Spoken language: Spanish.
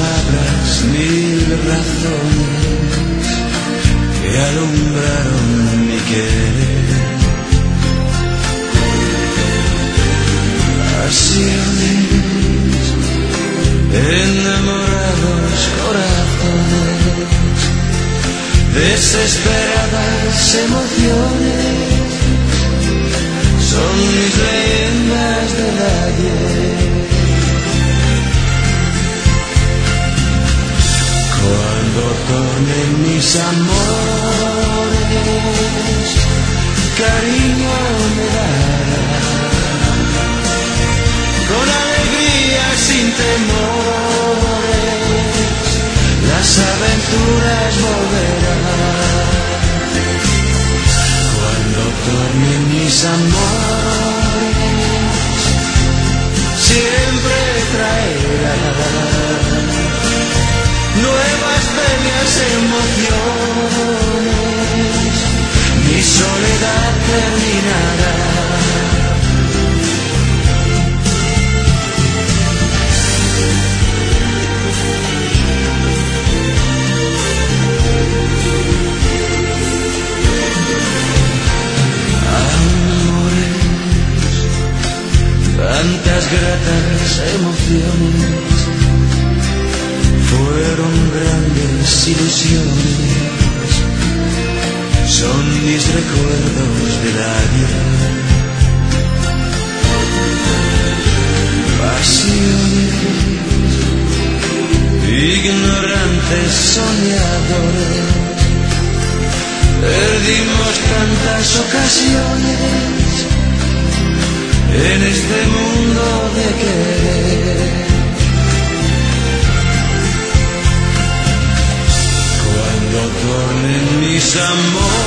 palabras, 1000 razones que alumbraron mi querer. Pasiones, enamorados corazones, desesperadas emociones, son mis leyendas del ayer. Cuando tornen mis amores, cariño me darás, con alegría sin temores, las aventuras volverán. Cuando tornen mis amores, siempre traerán nuevas bellas emociones, mi soledad terminará. Amores, tantas gratas emociones, fueron grandes ilusiones, son mis recuerdos del ayer. Pasiones, ignorantes soñadores, perdimos tantas ocasiones en este mundo de querer. Cuando tornen mis amores,